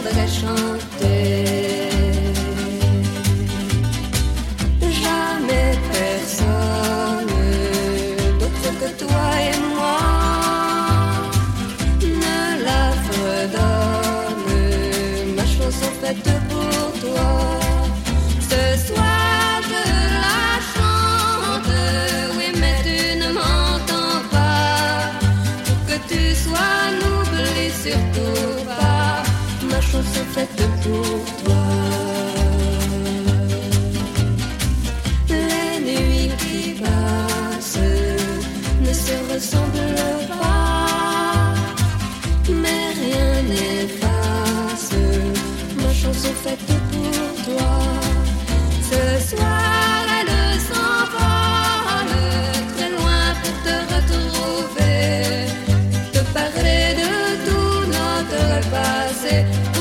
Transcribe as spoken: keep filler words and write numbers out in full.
voudrais chanter. Jamais personne d'autre que toi et moi ne la fredonne, ma chanson faite pour toi. Ce soir je la chante, oui mais tu ne m'entends pas. Pour que tu sois, n'oublie surtout pas ma chanson faite pour toi. Les nuits qui passent ne se ressemblent pas, mais rien n'efface ma chanson faite pour toi. Ce soir elle s'envole très loin pour te retrouver, te parler de tout notre passé.